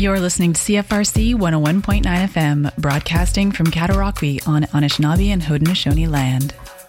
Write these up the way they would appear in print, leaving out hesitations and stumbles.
You're listening to CFRC 101.9 FM, broadcasting from Cataraqui on Anishinaabe and Haudenosaunee land.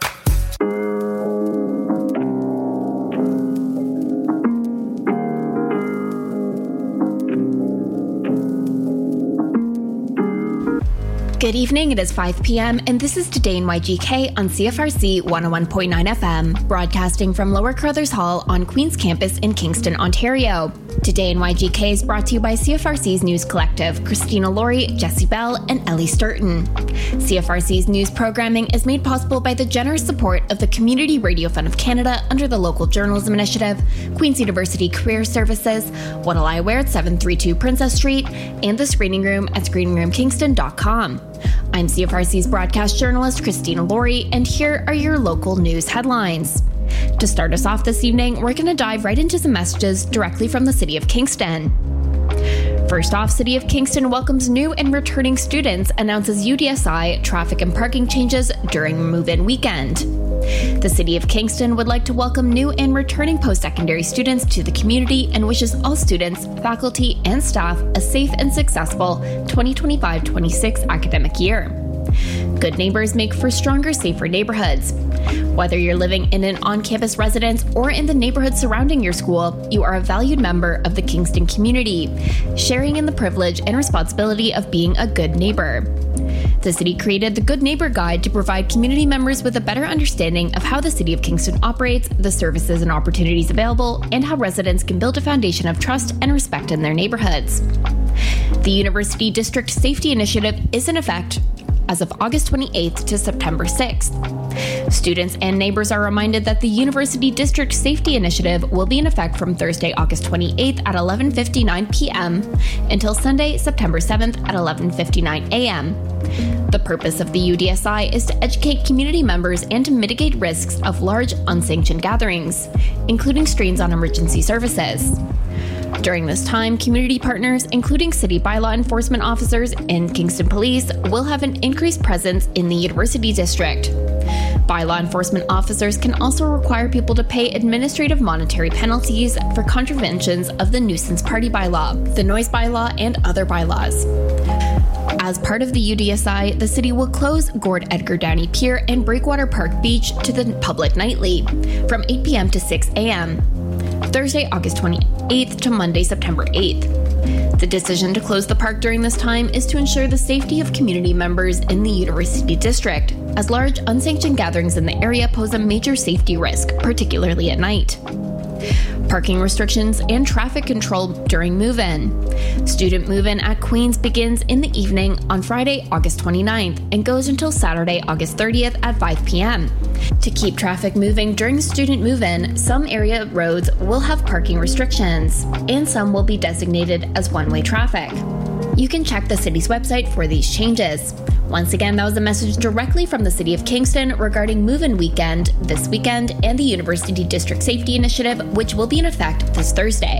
Good evening, it is 5 p.m. and this is Today in YGK on CFRC 101.9 FM, broadcasting from Lower Carruthers Hall on Queen's Campus in Kingston, Ontario. Today in YGK is brought to you by CFRC's News Collective, Christina Laurie, Jessie Bell, and Ellie Sturton. CFRC's news programming is made possible by the generous support of the Community Radio Fund of Canada under the Local Journalism Initiative, Queen's University Career Services, What'll I Wear at 732 Princess Street, and the Screening Room at screeningroomkingston.com. I'm CFRC's broadcast journalist, Christina Laurie, and here are your local news headlines. To start us off this evening, we're going to dive right into some messages directly from the City of Kingston. First off, City of Kingston welcomes new and returning students, announces UDSI traffic and parking changes during move-in weekend. The City of Kingston would like to welcome new and returning post-secondary students to the community and wishes all students, faculty, and staff a safe and successful 2025-26 academic year. Good neighbors make for stronger, safer neighborhoods. Whether you're living in an on-campus residence or in the neighborhood surrounding your school, you are a valued member of the Kingston community, sharing in the privilege and responsibility of being a good neighbor. The city created the Good Neighbor Guide to provide community members with a better understanding of how the City of Kingston operates, the services and opportunities available, and how residents can build a foundation of trust and respect in their neighborhoods. The University District Safety Initiative is in effect as of August 28th to September 6th. Students and neighbors are reminded that the University District Safety Initiative will be in effect from Thursday, August 28th at 11:59 p.m. until Sunday, September 7th at 11:59 a.m. The purpose of the UDSI is to educate community members and to mitigate risks of large unsanctioned gatherings, including strains on emergency services. During this time, community partners, including city bylaw enforcement officers and Kingston Police, will have an increased presence in the University District. Bylaw enforcement officers can also require people to pay administrative monetary penalties for contraventions of the nuisance party bylaw, the noise bylaw, and other bylaws. As part of the UDSI, the city will close Gord Edgar Downey Pier and Breakwater Park Beach to the public nightly from 8 p.m. to 6 a.m. Thursday, August 28th to Monday, September 8th. The decision to close the park during this time is to ensure the safety of community members in the University District, as large unsanctioned gatherings in the area pose a major safety risk, particularly at night. Parking restrictions and traffic control during move-in. Student move-in at Queen's begins in the evening on Friday, August 29th and goes until Saturday, August 30th at 5 p.m. To keep traffic moving during the student move-in, some area roads will have parking restrictions, and some will be designated as one-way traffic. You can check the city's website for these changes. Once again, that was a message directly from the City of Kingston regarding move-in weekend this weekend and the University District Safety Initiative, which will be in effect this Thursday.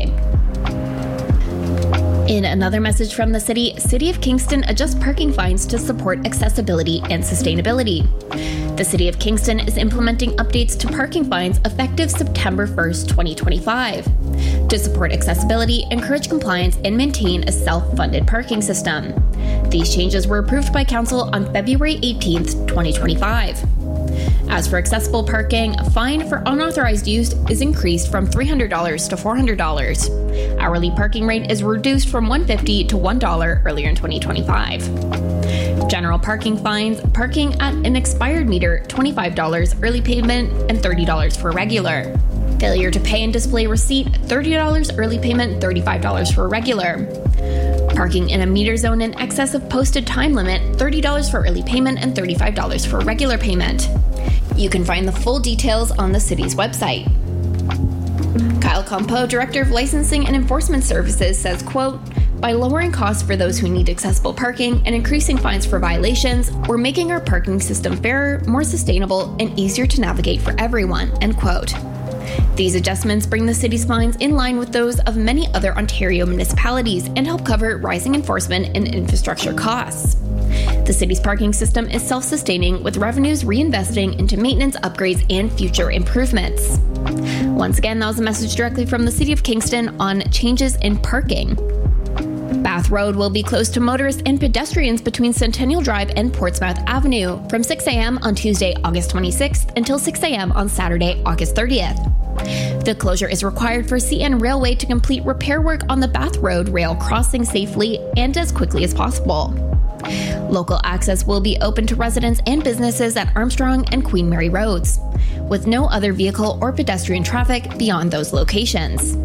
In another message from the City of Kingston adjusts parking fines to support accessibility and sustainability. The City of Kingston is implementing updates to parking fines effective September 1st, 2025, to support accessibility, encourage compliance, and maintain a self-funded parking system. These changes were approved by Council on February 18th, 2025. As for accessible parking, a fine for unauthorized use is increased from $300 to $400. Hourly parking rate is reduced from $1.50 to $1 earlier in 2025. General parking fines, parking at an expired meter, $25 early payment, and $30 for regular. Failure to pay and display receipt, $30 early payment, $35 for regular. Parking in a meter zone in excess of posted time limit, $30 for early payment and $35 for regular payment. You can find the full details on the city's website. Kyle Compo, Director of Licensing and Enforcement Services, says, quote, "By lowering costs for those who need accessible parking and increasing fines for violations, we're making our parking system fairer, more sustainable, and easier to navigate for everyone," end quote. These adjustments bring the city's fines in line with those of many other Ontario municipalities and help cover rising enforcement and infrastructure costs. The city's parking system is self-sustaining, with revenues reinvesting into maintenance upgrades and future improvements. Once again, that was a message directly from the City of Kingston on changes in parking. Bath Road will be closed to motorists and pedestrians between Centennial Drive and Portsmouth Avenue from 6 a.m. on Tuesday, August 26th until 6 a.m. on Saturday, August 30th. The closure is required for CN Railway to complete repair work on the Bath Road rail crossing safely and as quickly as possible. Local access will be open to residents and businesses at Armstrong and Queen Mary Roads, with no other vehicle or pedestrian traffic beyond those locations.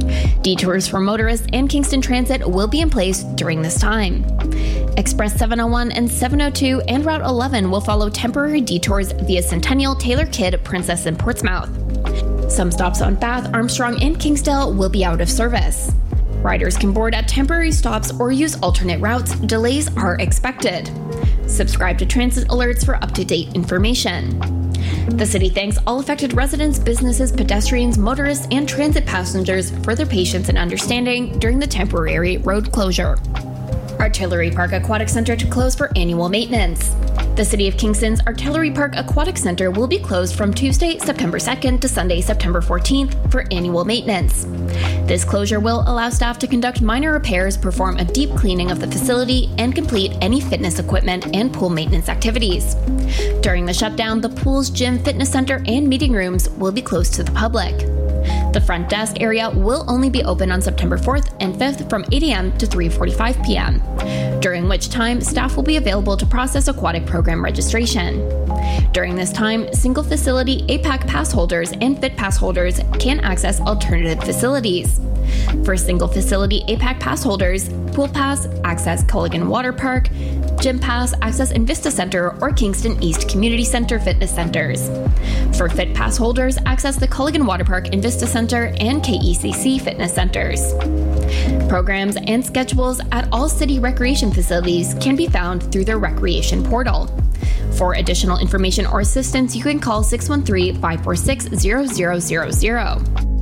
Detours for motorists and Kingston Transit will be in place during this time. Express 701 and 702 and Route 11 will follow temporary detours via Centennial, Taylor Kidd, Princess, and Portsmouth. Some stops on Bath, Armstrong, and Kingsdale will be out of service. Riders can board at temporary stops or use alternate routes. Delays are expected. Subscribe to transit alerts for up-to-date information. The city thanks all affected residents, businesses, pedestrians, motorists, and transit passengers for their patience and understanding during the temporary road closure. Artillery Park Aquatic Center to close for annual maintenance. The City of Kingston's Artillery Park Aquatic Center will be closed from Tuesday, September 2nd to Sunday, September 14th for annual maintenance. This closure will allow staff to conduct minor repairs, perform a deep cleaning of the facility, and complete any fitness equipment and pool maintenance activities. During the shutdown, the pool's gym, fitness center, and meeting rooms will be closed to the public. The front desk area will only be open on September 4th and 5th from 8 a.m. to 3:45 p.m., during which time staff will be available to process aquatic program registration. During this time, single facility APAC pass holders and Fit Pass holders can access alternative facilities. For single facility APAC pass holders, Pool Pass, access Culligan Water Park, Gym Pass, access Invista Center or Kingston East Community Center fitness centers. For Fit Pass holders, access the Culligan Water Park Invista Center and KECC fitness centers. Programs and schedules at all city recreation facilities can be found through their recreation portal. For additional information or assistance, you can call 613-546-0000.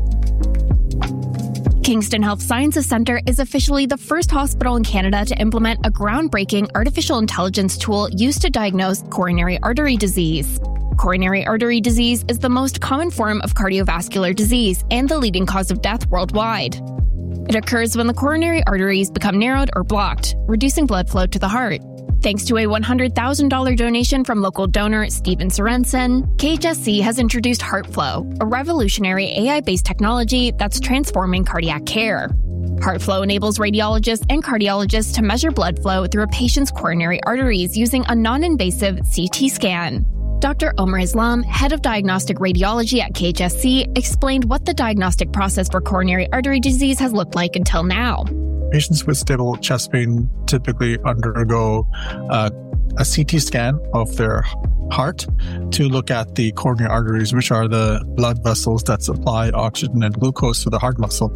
Kingston Health Sciences Centre is officially the first hospital in Canada to implement a groundbreaking artificial intelligence tool used to diagnose coronary artery disease. Coronary artery disease is the most common form of cardiovascular disease and the leading cause of death worldwide. It occurs when the coronary arteries become narrowed or blocked, reducing blood flow to the heart. Thanks to a $100,000 donation from local donor Steven Sorensen, KHSC has introduced HeartFlow, a revolutionary AI-based technology that's transforming cardiac care. HeartFlow enables radiologists and cardiologists to measure blood flow through a patient's coronary arteries using a non-invasive CT scan. Dr. Omar Islam, head of diagnostic radiology at KHSC, explained what the diagnostic process for coronary artery disease has looked like until now. Patients with stable chest pain typically undergo a CT scan of their heart to look at the coronary arteries, which are the blood vessels that supply oxygen and glucose to the heart muscle.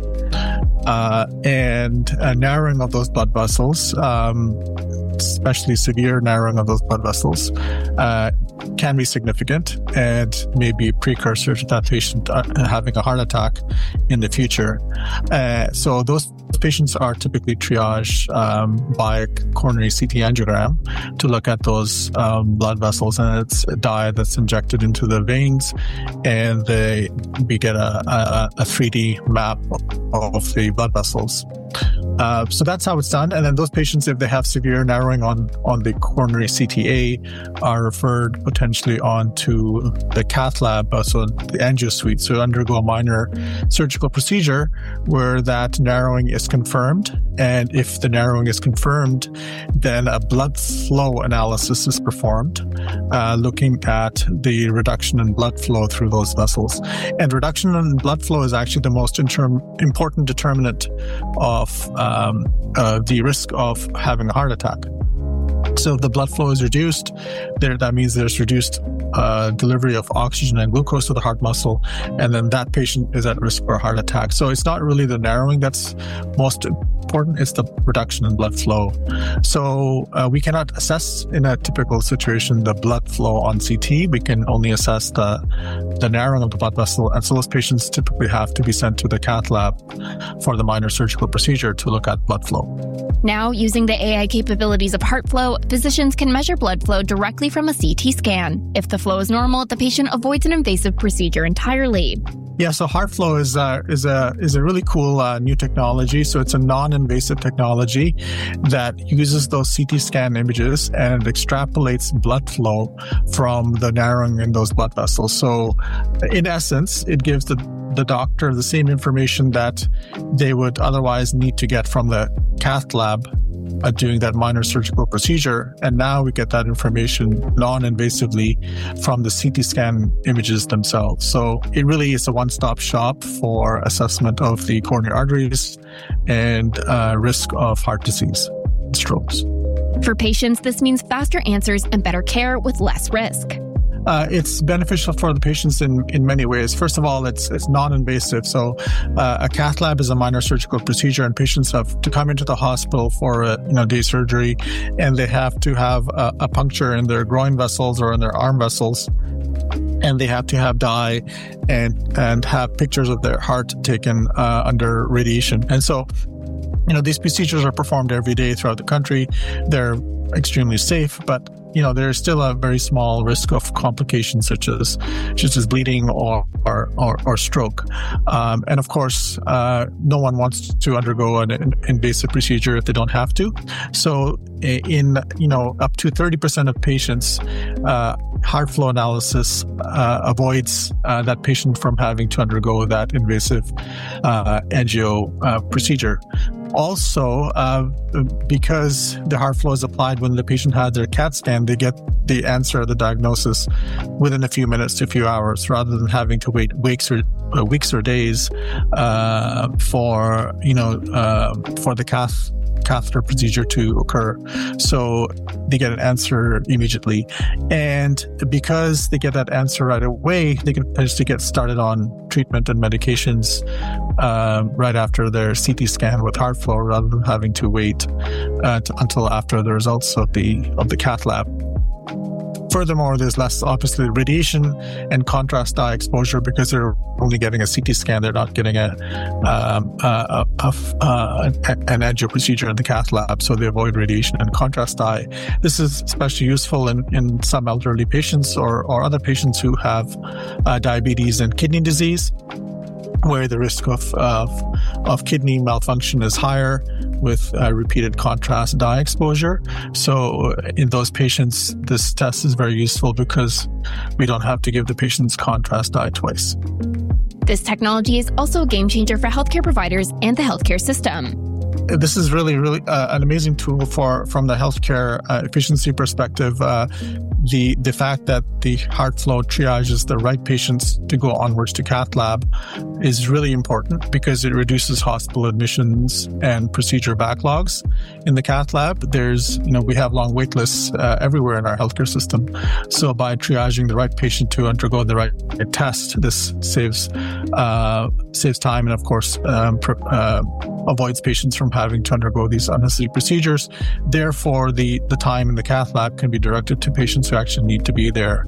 And a narrowing of those blood vessels, especially severe narrowing of those blood vessels, can be significant and may be a precursor to that patient having a heart attack in the future. So those patients are typically triaged by coronary CT angiogram to look at those blood vessels, and it's a dye that's injected into the veins, and we get a 3D map of the blood vessels. So that's how it's done. And then those patients, if they have severe narrowing on the coronary CTA, are referred potentially on to the cath lab, so the angio suite, so undergo a minor surgical procedure where that narrowing is confirmed. And if the narrowing is confirmed, then a blood flow analysis is performed, looking at the reduction in blood flow through those vessels. And reduction in blood flow is actually the most important determinant of the risk of having a heart attack. So if the blood flow is reduced, that means there's reduced delivery of oxygen and glucose to the heart muscle, and then that patient is at risk for a heart attack. So it's not really the narrowing that's most important, it's the reduction in blood flow. So we cannot assess in a typical situation the blood flow on CT. We can only assess the narrowing of the blood vessel, and so those patients typically have to be sent to the cath lab for the minor surgical procedure to look at blood flow. Now, using the AI capabilities of HeartFlow, physicians can measure blood flow directly from a CT scan. If the flow is normal, the patient avoids an invasive procedure entirely. Yeah, so HeartFlow is a really cool new technology. So it's a non-invasive technology that uses those CT scan images and extrapolates blood flow from the narrowing in those blood vessels. So in essence, it gives the doctor the same information that they would otherwise need to get from the cath lab doing that minor surgical procedure. And now we get that information non-invasively from the CT scan images themselves. So it really is a one-stop shop for assessment of the coronary arteries and risk of heart disease and strokes. For patients, this means faster answers and better care with less risk. It's beneficial for the patients in many ways. First of all, it's non-invasive. So a cath lab is a minor surgical procedure, and patients have to come into the hospital for a day surgery, and they have to have a puncture in their groin vessels or in their arm vessels, and they have to have dye and have pictures of their heart taken under radiation. And so, these procedures are performed every day throughout the country. They're extremely safe, but there's still a very small risk of complications such as bleeding or stroke. And of course, no one wants to undergo an invasive procedure if they don't have to. So in up to 30% of patients, HeartFlow analysis avoids that patient from having to undergo that invasive angio procedure. Also, because the HeartFlow is applied when the patient had their CAT scan, they get the answer, the diagnosis, within a few minutes to a few hours, rather than having to wait weeks or days for the catheter procedure to occur. So they get an answer immediately. And because they get that answer right away, they can potentially get started on treatment and medications right after their CT scan with HeartFlow, rather than having to wait until after the results of the cath lab. Furthermore, there's less, obviously, radiation and contrast dye exposure because they're only getting a CT scan. They're not getting an angio procedure in the cath lab, so they avoid radiation and contrast dye. This is especially useful in some elderly patients or other patients who have diabetes and kidney disease, where the risk of kidney malfunction is higher with repeated contrast dye exposure. So in those patients, this test is very useful because we don't have to give the patients contrast dye twice. This technology is also a game changer for healthcare providers and the healthcare system. This is really an amazing tool from the healthcare efficiency perspective. The fact that the HeartFlow triages the right patients to go onwards to cath lab is really important because it reduces hospital admissions and procedure backlogs in the cath lab. We have long wait lists everywhere in our healthcare system. So by triaging the right patient to undergo the right test, this saves time and, of course, avoids patients from having to undergo these unnecessary procedures. Therefore, the time in the cath lab can be directed to patients who actually need to be there.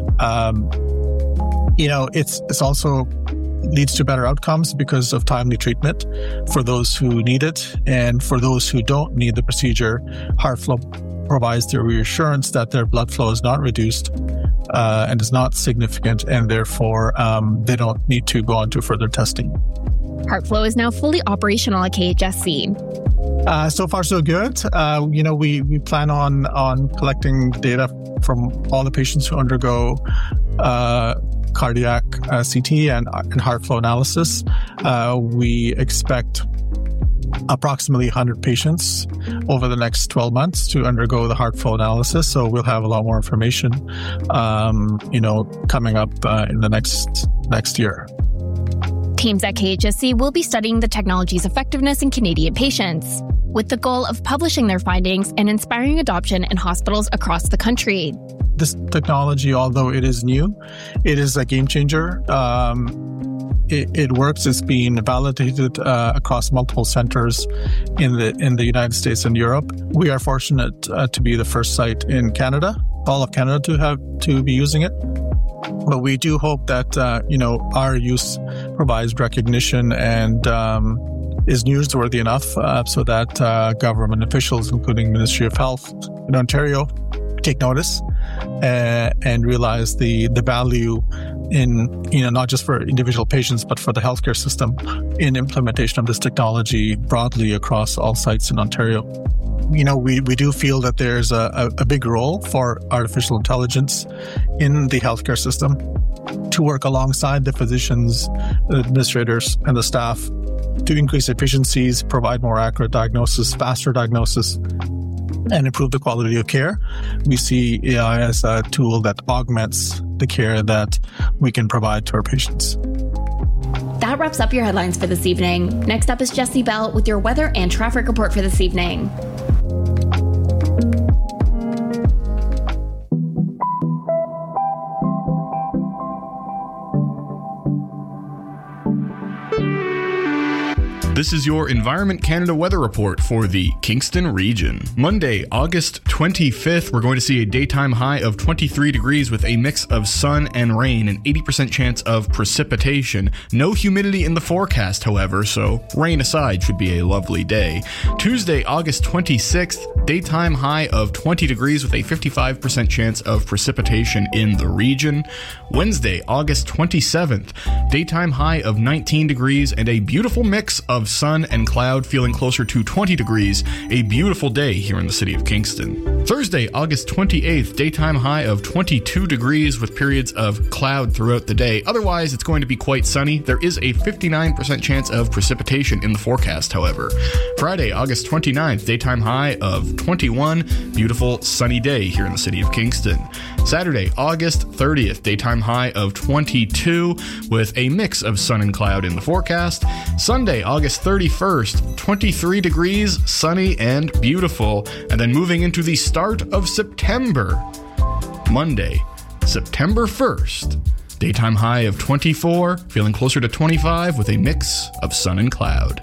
It's also leads to better outcomes because of timely treatment for those who need it. And for those who don't need the procedure, HeartFlow provides the reassurance that their blood flow is not reduced and is not significant, and therefore they don't need to go on to further testing. HeartFlow is now fully operational at KHSC. So far, so good. We plan on collecting data from all the patients who undergo cardiac CT and HeartFlow analysis. We expect approximately 100 patients over the next 12 months to undergo the HeartFlow analysis. So we'll have a lot more information, coming up in the next year. Teams at KHSC will be studying the technology's effectiveness in Canadian patients, with the goal of publishing their findings and inspiring adoption in hospitals across the country. This technology, although it is new, it is a game changer. It works. It's been validated across multiple centers in the United States and Europe. We are fortunate to be the first site in Canada, all of Canada, to be using it. But we do hope that our use provides recognition and is newsworthy enough so that government officials, including Ministry of Health in Ontario, take notice and realize the value in, not just for individual patients, but for the healthcare system in implementation of this technology broadly across all sites in Ontario. We do feel that there's a big role for artificial intelligence in the healthcare system to work alongside the physicians, the administrators, and the staff to increase efficiencies, provide more accurate diagnosis, faster diagnosis, and improve the quality of care. We see AI as a tool that augments the care that we can provide to our patients. That wraps up your headlines for this evening. Next up is Jesse Bell with your weather and traffic report for this evening. This is your Environment Canada weather report for the Kingston region. Monday, August 25th, we're going to see a daytime high of 23 degrees with a mix of sun and rain, an 80% chance of precipitation. No humidity in the forecast, however, so rain aside, should be a lovely day. Tuesday, August 26th, daytime high of 20 degrees with a 55% chance of precipitation in the region. Wednesday, August 27th, daytime high of 19 degrees and a beautiful mix of sun and cloud, feeling closer to 20 degrees. A beautiful day here in the city of Kingston. Thursday, August 28th, daytime high of 22 degrees with periods of cloud throughout the day. Otherwise, it's going to be quite sunny. There is a 59% chance of precipitation in the forecast, however. Friday, August 29th, daytime high of 21. Beautiful sunny day here in the city of Kingston. Saturday, August 30th, daytime high of 22 with a mix of sun and cloud in the forecast. Sunday, August 31st, 23 degrees, sunny and beautiful. And then moving into the start of September. Monday, September 1st, daytime high of 24, feeling closer to 25 with a mix of sun and cloud.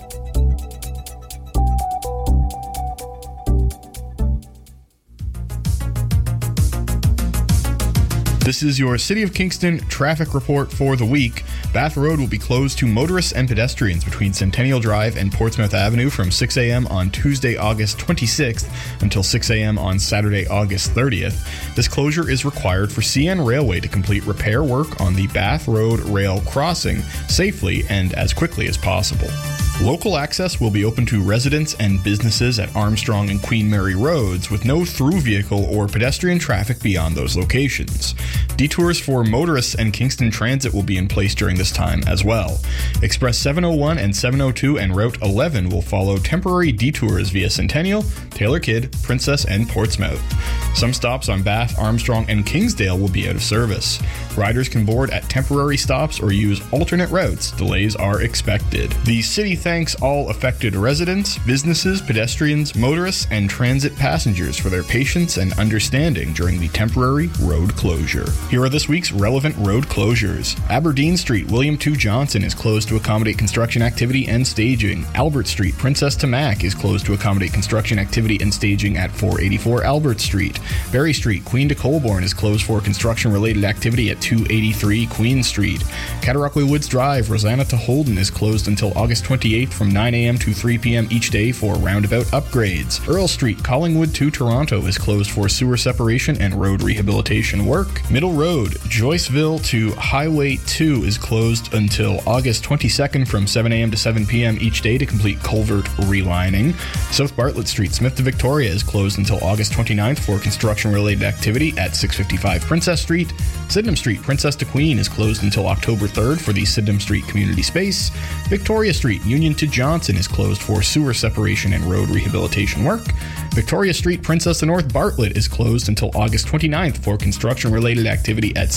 This is your City of Kingston traffic report for the week. Bath Road will be closed to motorists and pedestrians between Centennial Drive and Portsmouth Avenue from 6 a.m. on Tuesday, August 26th until 6 a.m. on Saturday, August 30th. This closure is required for CN Railway to complete repair work on the Bath Road rail crossing safely and as quickly as possible. Local access will be open to residents and businesses at Armstrong and Queen Mary Roads with no through vehicle or pedestrian traffic beyond those locations. Detours for motorists and Kingston Transit will be in place during this time as well. Express 701 and 702 and Route 11 will follow temporary detours via Centennial, Taylor Kidd, Princess, and Portsmouth. Some stops on Bath, Armstrong, and Kingsdale will be out of service. Riders can board at temporary stops or use alternate routes. Delays are expected. The city thanks all affected residents, businesses, pedestrians, motorists, and transit passengers for their patience and understanding during the temporary road closure. Here are this week's relevant road closures. Aberdeen Street, William II Johnson is closed to accommodate construction activity and staging. Albert Street, Princess to Mac is closed to accommodate construction activity and staging at 484 Albert Street. Berry Street, Queen to Colborne is closed for construction-related activity at 283 Queen Street. Cataraqui Woods Drive, Rosanna to Holden is closed until August 28th from 9 a.m. to 3 p.m. each day for roundabout upgrades. Earl Street, Collingwood to Toronto is closed for sewer separation and road rehabilitation work. Middle Road, Joyceville to Highway 2 is closed until August 22nd from 7 a.m. to 7 p.m. each day to complete culvert relining. South Bartlett Street, Smith to Victoria is closed until August 29th for construction-related activity at 655 Princess Street. Sydenham Street, Princess to Queen is closed until October 3rd for the Sydenham Street Community Space. Victoria Street, Union to Johnson is closed for sewer separation and road rehabilitation work. Victoria Street, Princess to North Bartlett is closed until August 29th for construction-related activity at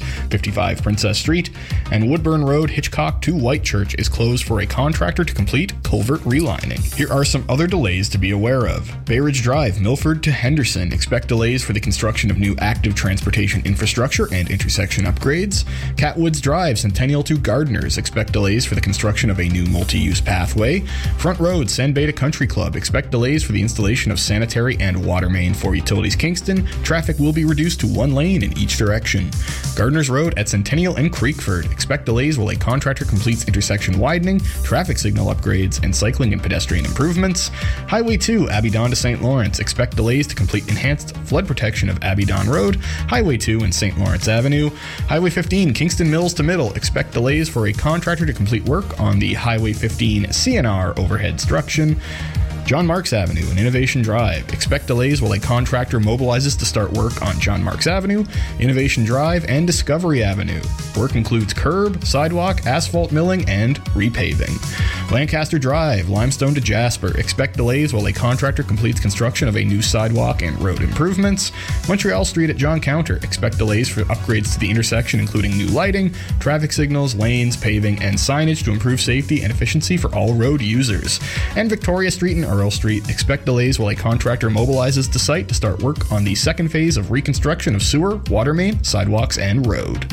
655 Princess Street. And Woodburn Road, Hitchcock to Whitechurch is closed for a contractor to complete culvert relining. Here are some other delays to be aware of. Bayridge Drive, Milford to Henderson, expect delays for the construction of new active transportation infrastructure and intersection upgrades. Catwoods Drive, Centennial to Gardeners, expect delays for the construction of a new multi-use use pathway. Front Road, San Beda Country Club. Expect delays for the installation of sanitary and water main for Utilities Kingston. Traffic will be reduced to one lane in each direction. Gardner's Road at Centennial and Creekford. Expect delays while a contractor completes intersection widening, traffic signal upgrades, and cycling and pedestrian improvements. Highway 2, Abidon to St. Lawrence. Expect delays to complete enhanced flood protection of Abidon Road, Highway 2 and St. Lawrence Avenue. Highway 15, Kingston Mills to Middle. Expect delays for a contractor to complete work on the Highway 15 CNR overhead structure. John Marks Avenue and Innovation Drive. Expect delays while a contractor mobilizes to start work on John Marks Avenue, Innovation Drive, and Discovery Avenue. Work includes curb, sidewalk, asphalt milling, and repaving. Lancaster Drive, Limestone to Jasper. Expect delays while a contractor completes construction of a new sidewalk and road improvements. Montreal Street at John Counter. Expect delays for upgrades to the intersection, including new lighting, traffic signals, lanes, paving, and signage to improve safety and efficiency for all road users. And Victoria Street and Earl Street. Expect delays while a contractor mobilizes to site to start work on the second phase of reconstruction of sewer, water main, sidewalks, and road.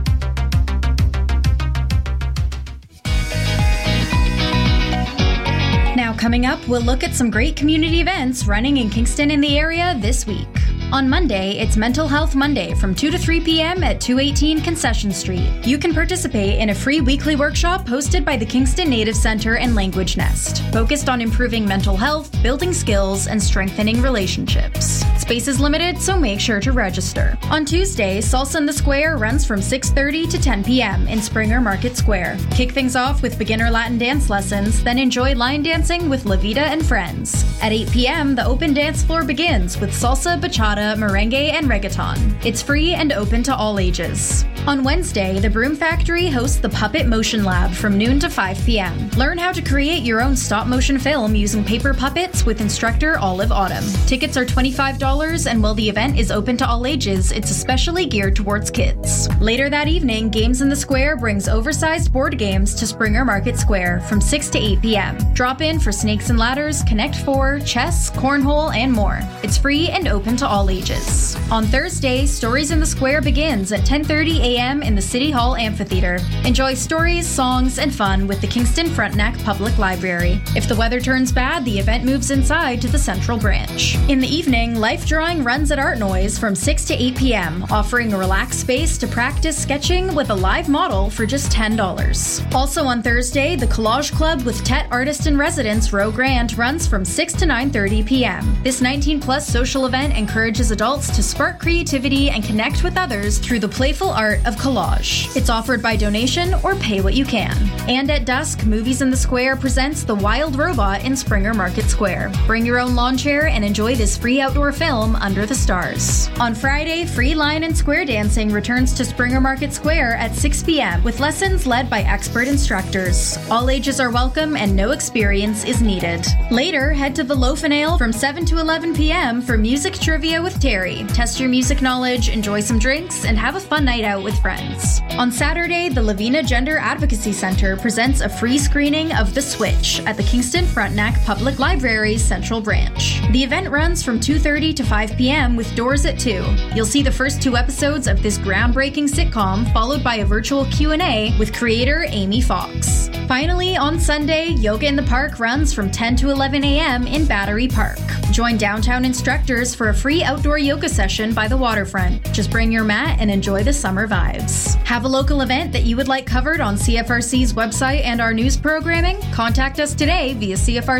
Now coming up, we'll look at some great community events running in Kingston and the area this week. On Monday, it's Mental Health Monday from 2 to 3 p.m. at 218 Concession Street. You can participate in a free weekly workshop hosted by the Kingston Native Center and Language Nest, focused on improving mental health, building skills, and strengthening relationships. Space is limited, so make sure to register. On Tuesday, Salsa in the Square runs from 6:30 to 10 p.m. in Springer Market Square. Kick things off with beginner Latin dance lessons, then enjoy line dancing with La Vida and friends. At 8 p.m., the open dance floor begins with salsa, bachata, merengue, and reggaeton. It's free and open to all ages. On Wednesday, the Broom Factory hosts the Puppet Motion Lab from noon to 5 p.m. Learn how to create your own stop-motion film using paper puppets with instructor Olive Autumn. Tickets are $25, and while the event is open to all ages, it's especially geared towards kids. Later that evening, Games in the Square brings oversized board games to Springer Market Square from 6 to 8 p.m. Drop in for Snakes and Ladders, Connect 4, chess, cornhole, and more. It's free and open to all ages. On Thursday, Stories in the Square begins at 10:30 a.m. in the City Hall Amphitheater. Enjoy stories, songs, and fun with the Kingston Frontenac Public Library. If the weather turns bad, the event moves inside to the Central Branch. In the evening, Life Drawing runs at Art Noise from 6 to 8 p.m., offering a relaxed space to practice sketching with a live model for just $10. Also on Thursday, the Collage Club with Tet Artist in Residence Roe Grant runs from 6 to 9:30 p.m. This 19-plus social event encourages adults to spark creativity and connect with others through the playful art of collage. It's offered by donation or pay what you can. And at dusk, Movies in the Square presents The Wild Robot in Springer Market Square. Bring your own lawn chair and enjoy this free outdoor film under the stars. On Friday, free line and square dancing returns to Springer Market Square at 6 p.m. with lessons led by expert instructors. All ages are welcome and no experience is needed. Later, head to the Loaf and Ale from 7 to 11 p.m. for music trivia with Terry. Test your music knowledge, enjoy some drinks, and have a fun night out with friends. On Saturday, the Lavina Gender Advocacy Center presents a free screening of The Switch at the Kingston Frontenac Public Library's Central Branch. The event runs from 2:30 to 5 p.m. with doors at 2. You'll see the first 2 episodes of this groundbreaking sitcom, followed by a virtual Q&A with creator Amy Fox. Finally, on Sunday, Yoga in the Park runs from 10 to 11 a.m. in Battery Park. Join downtown instructors for a free outdoor yoga session by the waterfront. Just bring your mat and enjoy the summer vibes. Have a local event that you would like covered on CFRC's website and our news programming? Contact us today via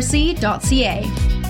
cfrc.ca.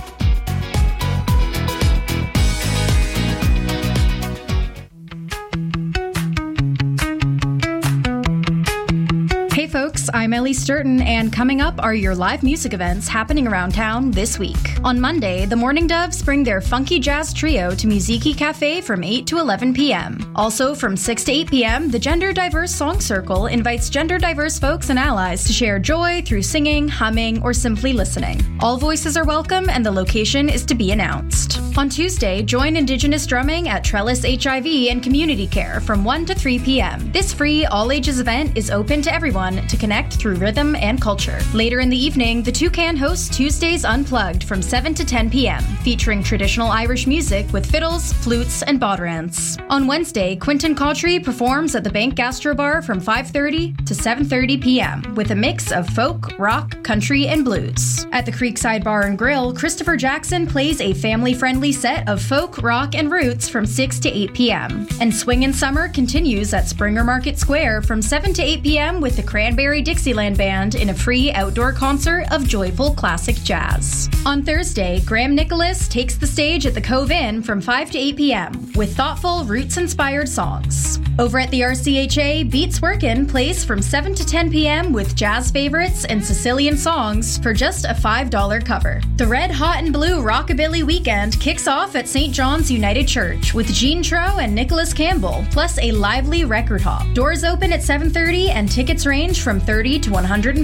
Hey folks, I'm Ellie Sturton, and coming up are your live music events happening around town this week. On Monday, the Morning Doves bring their funky jazz trio to Musiki Cafe from 8 to 11 p.m. Also from 6 to 8 p.m., the Gender Diverse Song Circle invites gender diverse folks and allies to share joy through singing, humming, or simply listening. All voices are welcome, and the location is to be announced. On Tuesday, join Indigenous drumming at Trellis HIV and Community Care from 1 to 3 p.m. This free, all-ages event is open to everyone to connect through rhythm and culture. Later in the evening, the Toucan hosts Tuesdays Unplugged from 7 to 10 p.m., featuring traditional Irish music with fiddles, flutes, and bodhrans. On Wednesday, Quentin Cautry performs at the Bank Gastro Bar from 5:30 to 7:30 p.m. with a mix of folk, rock, country, and blues. At the Creekside Bar and Grill, Christopher Jackson plays a family-friendly set of folk, rock, and roots from 6 to 8 p.m. And Swingin' Summer continues at Springer Market Square from 7 to 8 p.m. with the Cranberry Dixieland Band in a free outdoor concert of joyful classic jazz. On Thursday, Graham Nicholas takes the stage at the Cove Inn from 5 to 8 p.m. with thoughtful, roots-inspired songs. Over at the RCHA, Beats Workin' plays from 7 to 10 p.m. with jazz favorites and Sicilian songs for just a $5 cover. The Red Hot and Blue Rockabilly Weekend kicks off at St. John's United Church with Gene Tro and Nicholas Campbell, plus a lively record hop. Doors open at 7:30 and tickets range from $30 to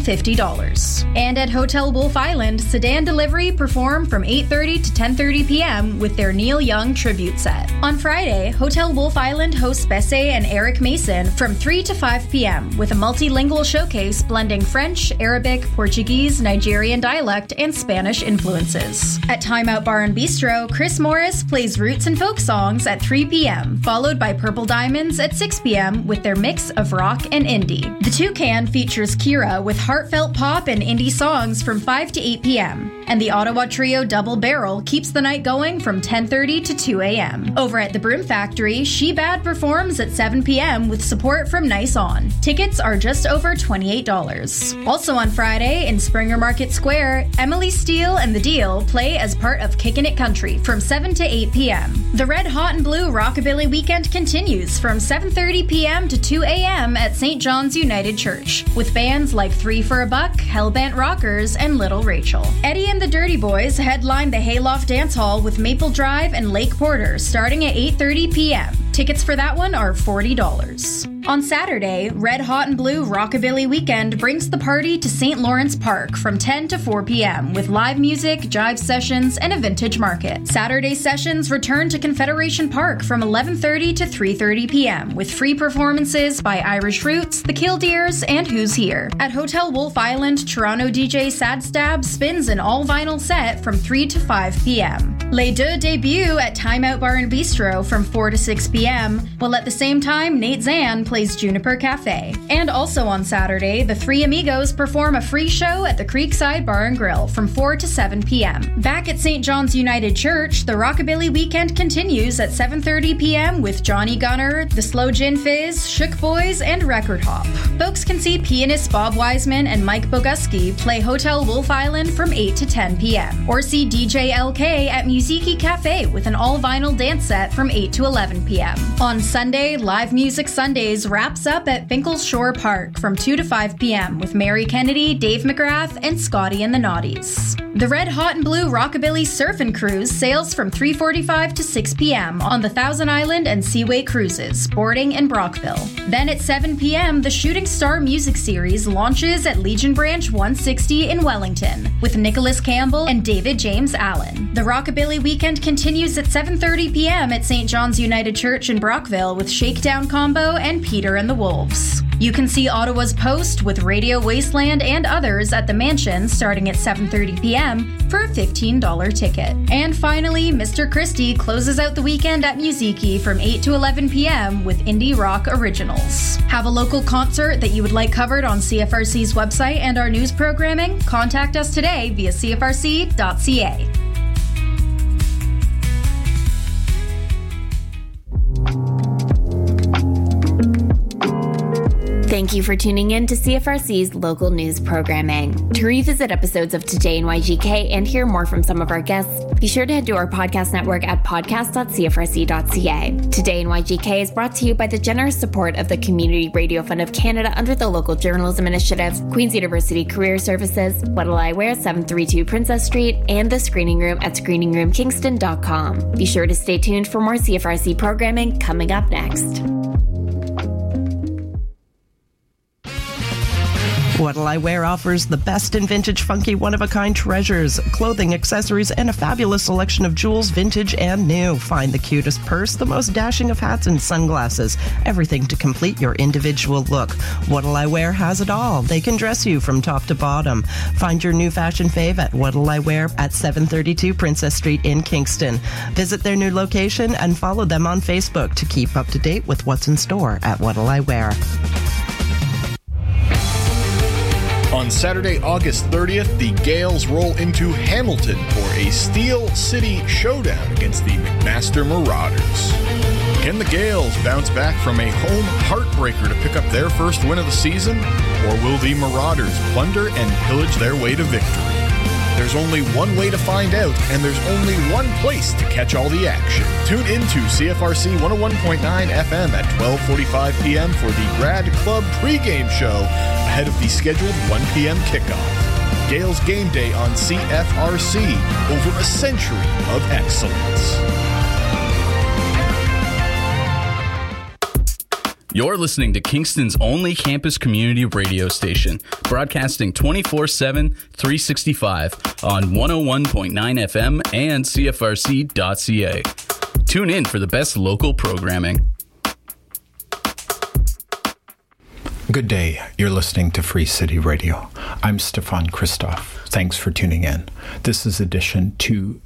$150. And at Hotel Wolf Island, Sedan Delivery perform from 8:30 to 10:30 p.m. with their Neil Young tribute set. On Friday, Hotel Wolf Island hosts Bessé and Eric Mason from 3 to 5 p.m. with a multilingual showcase blending French, Arabic, Portuguese, Nigerian dialect, and Spanish influences. At Time Out Bar and Bistro, Chris Morris plays roots and folk songs at 3 p.m., followed by Purple Diamonds at 6 p.m. with their mix of rock and indie. The Toucan features Kira with heartfelt pop and indie songs from 5 to 8 p.m., and the Ottawa Trio Double Barrel keeps the night going from 10:30 to 2 a.m. Over at the Broom Factory, She Bad performs at 7 p.m. with support from Nice On. Tickets are just over $28. Also on Friday, in Springer Market Square, Emily Steele and The Deal play as part of Kickin' It Country from 7 to 8 p.m. The Red Hot and Blue Rockabilly Weekend continues from 7:30 p.m. to 2 a.m. at St. John's United Church, with bands like 3 for a Buck, Hellbent Rockers, and Little Rachel. Eddie and the Dirty Boys headline the Hayloft Dance Hall with Maple Drive and Lake Porter starting at 8:30 p.m. Tickets for that one are $40. On Saturday, Red Hot and Blue Rockabilly Weekend brings the party to St. Lawrence Park from 10 to 4 p.m. with live music, jive sessions, and a vintage market. Saturday sessions return to Confederation Park from 11:30 to 3:30 p.m. with free performances by Irish Roots, The Killdeers, and Who's Here. At Hotel Wolf Island, Toronto DJ Sad Stab spins an all-vinyl set from 3 to 5 p.m. Les Deux debut at Time Out Bar and Bistro from 4 to 6 p.m., while at the same time, Nate Zan plays Juniper Cafe. And also on Saturday, the Three Amigos perform a free show at the Creekside Bar and Grill from 4 to 7 p.m. Back at St. John's United Church, the Rockabilly Weekend continues at 7:30 p.m. with Johnny Gunner, the Slow Gin Fizz, Shook Boys, and Record Hop. Folks can see pianists Bob Wiseman and Mike Boguski play Hotel Wolf Island from 8 to 10 p.m. Or see DJ LK at Musiki Cafe with an all-vinyl dance set from 8 to 11 p.m. On Sunday, Live Music Sundays wraps up at Finkel's Shore Park from 2 to 5 p.m. with Mary Kennedy, Dave McGrath, and Scotty and the Naughties. The Red Hot and Blue Rockabilly Surf and Cruise sails from 3:45 to 6 p.m. on the Thousand Island and Seaway Cruises, boarding in Brockville. Then at 7 p.m., the Shooting Star Music Series launches at Legion Branch 160 in Wellington with Nicholas Campbell and David James Allen. The Rockabilly Weekend continues at 7:30 p.m. at St. John's United Church in Brockville with Shakedown Combo and Peter and the Wolves. You can see Ottawa's Post with Radio Wasteland and others at the Mansion starting at 7:30 p.m. for a $15 ticket. And finally, Mr. Christie closes out the weekend at Musiki from 8 to 11 p.m. with indie rock originals. Have a local concert that you would like covered on CFRC's website and our news programming? Contact us today via cfrc.ca. Thank you for tuning in to CFRC's local news programming. To revisit episodes of Today in YGK and hear more from some of our guests, be sure to head to our podcast network at podcast.cfrc.ca. Today in YGK is brought to you by the generous support of the Community Radio Fund of Canada under the Local Journalism Initiative, Queen's University Career Services, What'll I Wear, 732 Princess Street, and the Screening Room at screeningroomkingston.com. Be sure to stay tuned for more CFRC programming coming up next. What'll I Wear offers the best in vintage, funky, one-of-a-kind treasures, clothing, accessories, and a fabulous selection of jewels, vintage and new. Find the cutest purse, the most dashing of hats and sunglasses, everything to complete your individual look. What'll I Wear has it all. They can dress you from top to bottom. Find your new fashion fave at What'll I Wear at 732 Princess Street in Kingston. Visit their new location and follow them on Facebook to keep up to date with what's in store at What'll I Wear. On Saturday, August 30th, the Gales roll into Hamilton for a Steel City showdown against the McMaster Marauders. Can the Gales bounce back from a home heartbreaker to pick up their first win of the season? Or will the Marauders plunder and pillage their way to victory? There's only one way to find out, and there's only one place to catch all the action. Tune into CFRC 101.9 FM at 12:45 p.m. for the Grad Club pregame show ahead of the scheduled 1 p.m. kickoff. Gales Game Day on CFRC, over a century of excellence. You're listening to Kingston's only campus community radio station, broadcasting 24/7, 365 on 101.9 FM and CFRC.ca. Tune in for the best local programming. Good day. You're listening to Free City Radio. I'm Stefan Christoph. Thanks for tuning in. This is edition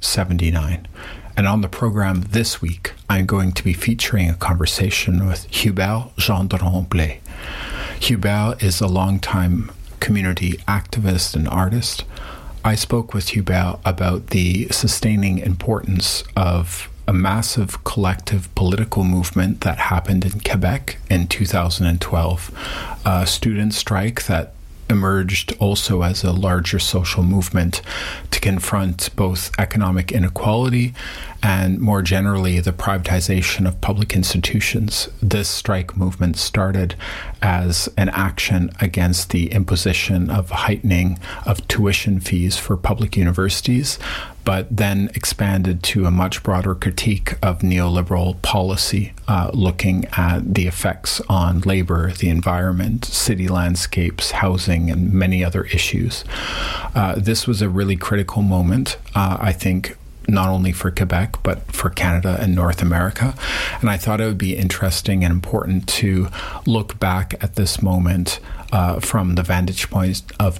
279. And on the program this week, I'm going to be featuring a conversation with Hubert Gendron-Blais. Hubert is a longtime community activist and artist. I spoke with Hubert about the sustaining importance of a massive collective political movement that happened in Quebec in 2012, a student strike that emerged also as a larger social movement to confront both economic inequality and more generally the privatization of public institutions. This strike movement started as an action against the imposition of heightening of tuition fees for public universities, but then expanded to a much broader critique of neoliberal policy, looking at the effects on labor, the environment, city landscapes, housing, and many other issues. This was a really critical moment, I think, not only for Quebec, but for Canada and North America. And I thought it would be interesting and important to look back at this moment from the vantage point of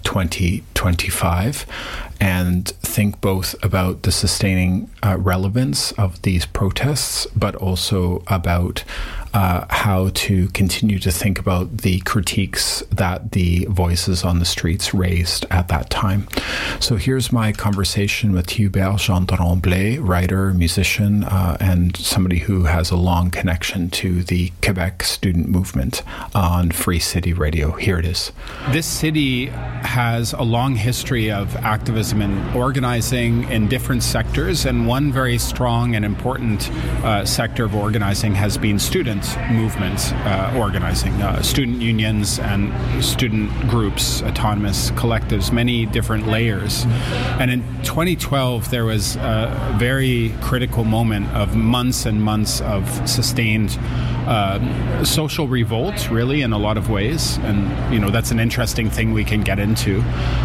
2025 and think both about the sustaining relevance of these protests, but also about how to continue to think about the critiques that the voices on the streets raised at that time. So here's my conversation with Hubert Gendron-Blais, writer, musician, and somebody who has a long connection to the Quebec student movement on Free City Radio. Here it is. This city has a long history of activism and organizing in different sectors, and one very strong and important sector of organizing has been student movement organizing, student unions and student groups, autonomous collectives, many different layers. And in 2012, there was a very critical moment of months and months of sustained social revolt, really, in a lot of ways. And, you know, that's an interesting thing we can get into.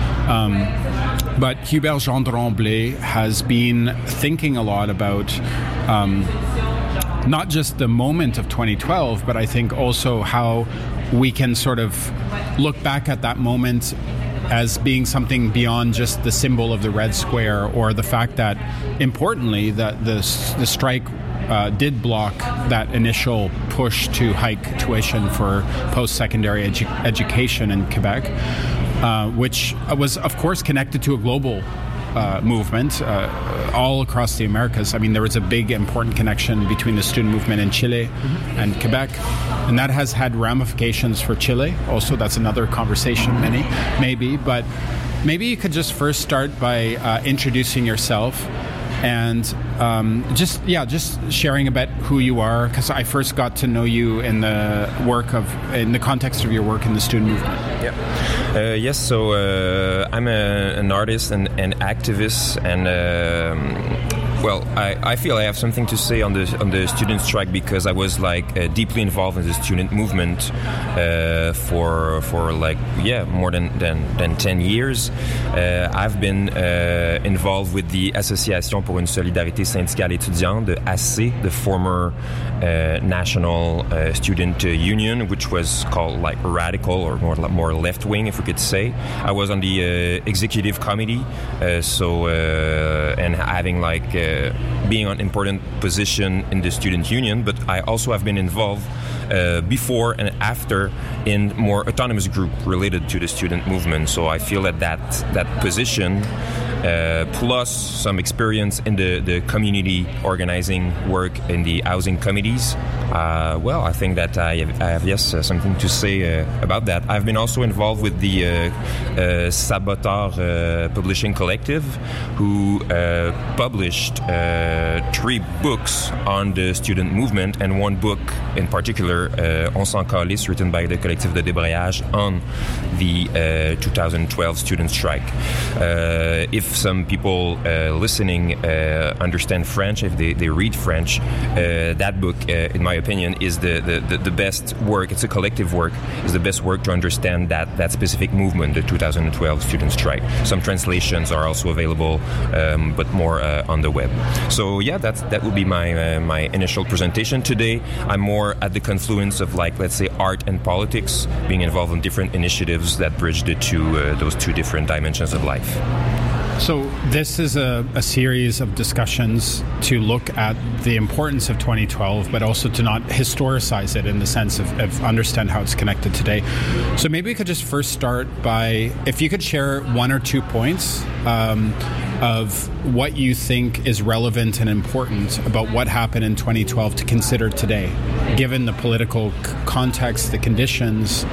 But Hubert Gendron-Blais has been thinking a lot about not just the moment of 2012, but I think also how we can sort of look back at that moment as being something beyond just the symbol of the Red Square, or the fact that, importantly, that the strike did block that initial push to hike tuition for post-secondary education in Quebec, which was, of course, connected to a global movement all across the Americas. I mean, there was a big, important connection between the student movement in Chile and Quebec, and that has had ramifications for Chile. Also, that's another conversation, maybe. But maybe you could just first start by introducing yourself and just sharing about who you are, because I first got to know you in the context of your work in the student movement. Yes, so I'm an artist and activist, and Well, I feel I have something to say on the student strike because I was deeply involved in the student movement for more than 10 years. I've been involved with the Association pour une solidarité syndicale étudiante, the AC, the former national student union, which was called radical or more left wing, if we could say. I was on the executive committee, and having being an important position in the student union, but I also have been involved before and after in more autonomous group related to the student movement. So I feel that position plus some experience in the community organizing work in the housing committees, I think that I have something to say about that. I've been also involved with the Saboteur Publishing Collective, who published 3 books on the student movement, and one book in particular, On s'en calisse, written by the Collectif de Débrayage on the 2012 student strike. If some people listening understand French, if they read French, that book, in my opinion, is the best work. It's a collective work. It's the best work to understand that specific movement, the 2012 student strike. Some translations are also available, but more on the web. So yeah, that would be my initial presentation today. I'm more at the confluence of let's say art and politics, being involved in different initiatives that bridge those two different dimensions of life. So this is a series of discussions to look at the importance of 2012, but also to not historicize it in the sense of understand how it's connected today. So maybe we could just first start by, if you could share 1 or 2 points of what you think is relevant and important about what happened in 2012 to consider today, given the political context, the conditions.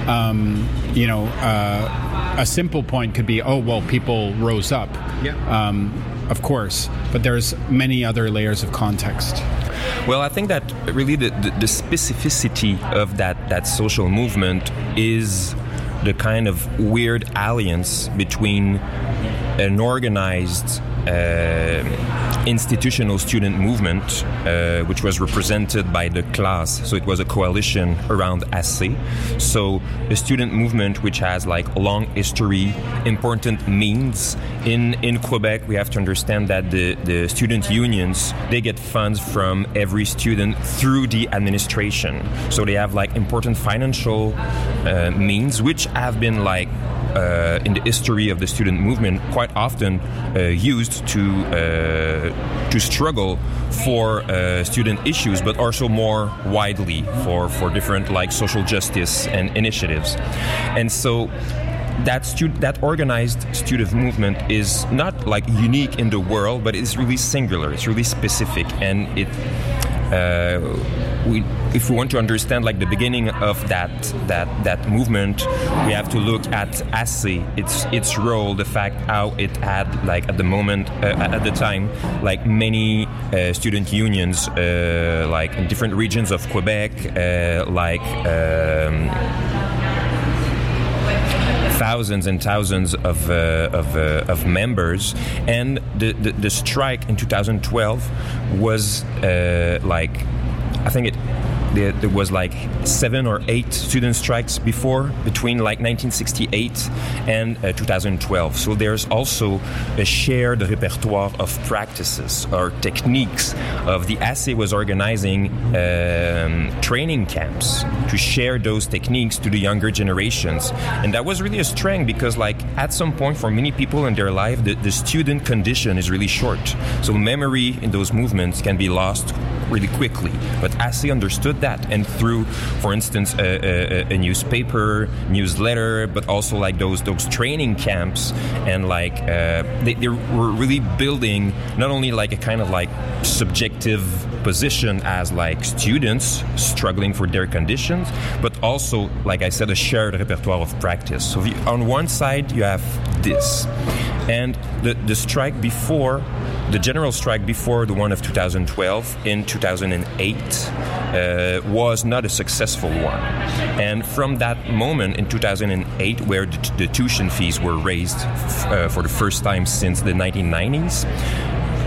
A simple point could be, people rose up. Yeah. Of course, but there's many other layers of context. Well, I think that really the specificity of that social movement is the kind of weird alliance between an organized institutional student movement, which was represented by the class. So it was a coalition around AC. So a student movement which has a long history, important means. In Quebec, we have to understand that the student unions, they get funds from every student through the administration. So they have important financial means, which have been in the history of the student movement quite often used to struggle for student issues, but also more widely for different social justice and initiatives. And so that organized student movement is not unique in the world, but it's really singular, it's really specific, and it if we want to understand the beginning of that movement, we have to look at AC, its role, the fact how it had at the time many student unions in different regions of Quebec, thousands and thousands of members, and the strike in 2012 was I think there was 7 or 8 student strikes between 1968 and 2012. So there's also a shared repertoire of practices or techniques. The AC was organizing training camps to share those techniques to the younger generations, and that was really a strength because at some point for many people in their life, the student condition is really short. So memory in those movements can be lost really quickly. But AC understood that, and through, for instance, a newspaper, newsletter, but also those training camps, and they were really building not only a kind of subjective position as students struggling for their conditions, but also, I said, a shared repertoire of practice. So on one side you have this, and the strike before, the general strike before the one of 2012 in 2008 was not a successful one. And from that moment in 2008, where the tuition fees were raised for the first time since the 1990s,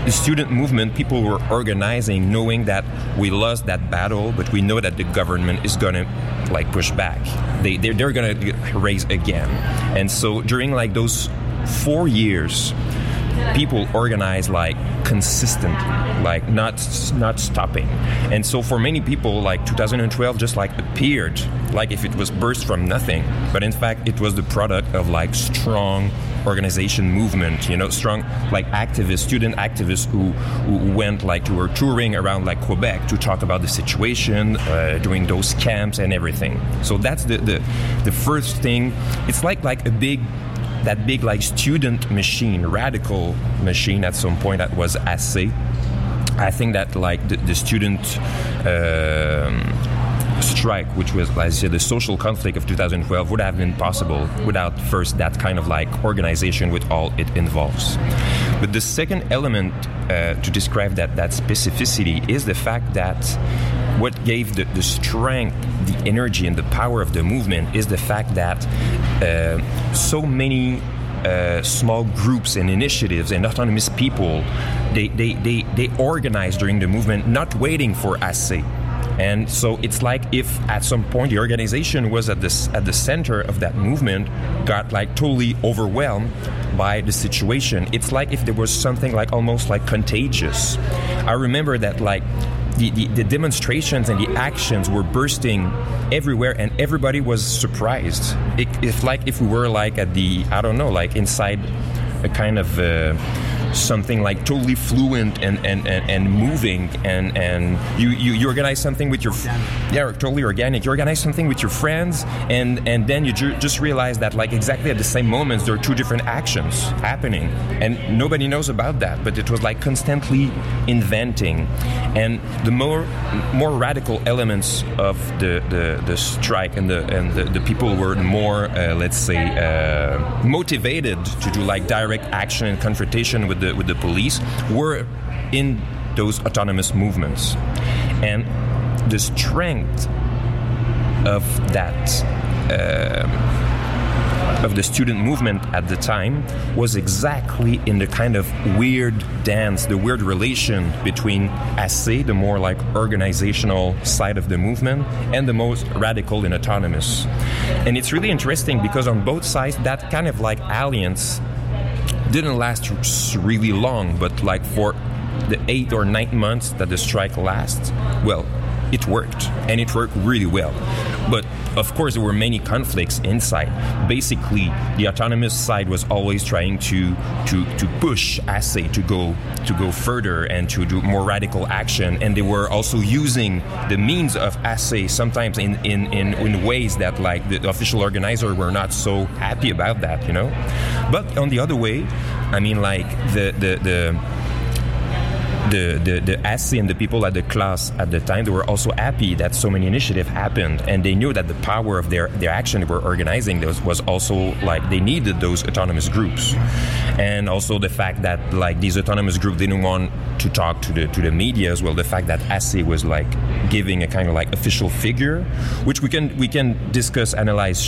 the student movement, people were organizing knowing that we lost that battle, but we know that the government is going to like push back. They're going to raise again. And so during like those 4 years, people organize like consistently, like not stopping. And so for many people, like 2012 just like appeared like if it was burst from nothing, but in fact it was the product of like strong organization movement, you know, strong like activists, student activists who went like to were touring around like Quebec to talk about the situation, doing those camps and everything. So that's the first thing. It's like that big like student machine, radical machine at some point that was AC. I think that like the student strike, which was, as I said, the social conflict of 2012 would have been possible without first that kind of like organization with all it involves. But the second element to describe that specificity is the fact that what gave the strength, the energy, and the power of the movement is the fact that so many small groups and initiatives and autonomous people, they organized during the movement, not waiting for AC. And so it's like if at some point the organization was at the center of that movement, got like totally overwhelmed by the situation. It's like if there was something like almost like contagious. I remember that like the demonstrations and the actions were bursting everywhere, and everybody was surprised. If we were like at the, I don't know, like inside a kind of something like totally fluent and moving, and you organize something with your totally organic. You organize something with your friends, and then you just realize that like exactly at the same moments there are two different actions happening, and nobody knows about that. But it was like constantly inventing, and the more radical elements of the strike and the people were more let's say motivated to do like direct action and confrontation with the police were in those autonomous movements. And the strength of that of the student movement at the time was exactly in the kind of weird dance, the weird relation between AC, the more like organizational side of the movement, and the most radical and autonomous. And it's really interesting because on both sides that kind of like alliance didn't last really long, but like for the 8 or 9 months that the strike lasts, well, it worked, and it worked really well. But of course there were many conflicts inside. Basically the autonomous side was always trying to push AC to go further and to do more radical action, and they were also using the means of AC sometimes in ways that like the official organizer were not so happy about that, you know. But on the other way, I mean, like the AC and the people at the class at the time, they were also happy that so many initiatives happened, and they knew that the power of their action they were organizing was also like they needed those autonomous groups. And also the fact that like these autonomous groups didn't want to talk to the media as well, the fact that AC was like giving a kind of like official figure, which we can discuss, analyze.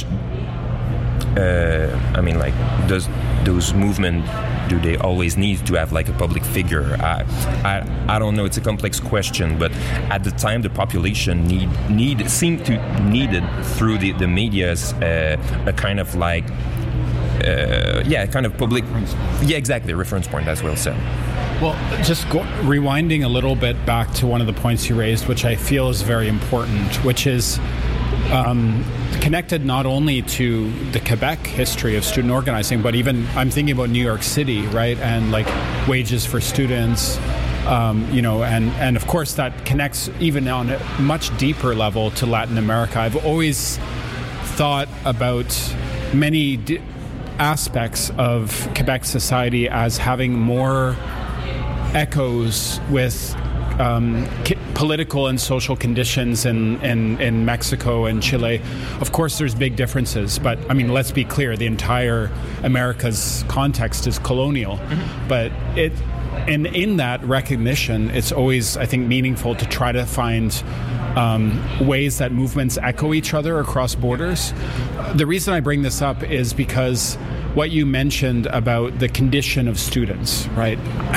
I mean, like, does those movements, do they always need to have like a public figure? I don't know. It's a complex question, but at the time, the population seemed to needed through the media's a kind of like kind of public, exactly, reference point, as well said. Well, just rewinding a little bit back to one of the points you raised, which I feel is very important, which is connected not only to the Quebec history of student organizing, but even I'm thinking about New York City, right? And like wages for students, and of course that connects even on a much deeper level to Latin America. I've always thought about many aspects of Quebec society as having more echoes with political and social conditions in Mexico and Chile. Of course, there's big differences, but I mean, let's be clear, the entire America's context is colonial. Mm-hmm. But in that recognition, it's always, I think, meaningful to try to find ways that movements echo each other across borders. The reason I bring this up is because what you mentioned about the condition of students, right?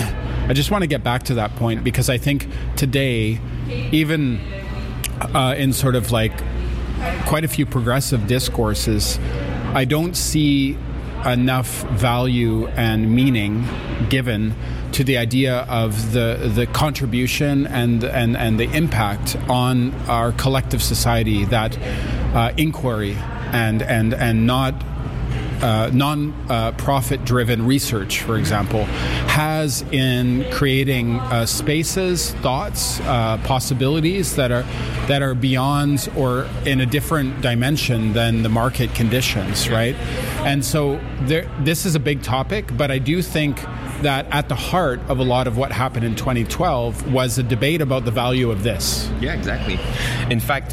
I just want to get back to that point because I think today, even in sort of like quite a few progressive discourses, I don't see enough value and meaning given to the idea of the contribution and the impact on our collective society that inquiry and not non-profit-driven research, for example, has in creating spaces, thoughts, possibilities that are beyond or in a different dimension than the market conditions, right? And so this is a big topic, but I do think that at the heart of a lot of what happened in 2012 was a debate about the value of this. Yeah, exactly. In fact,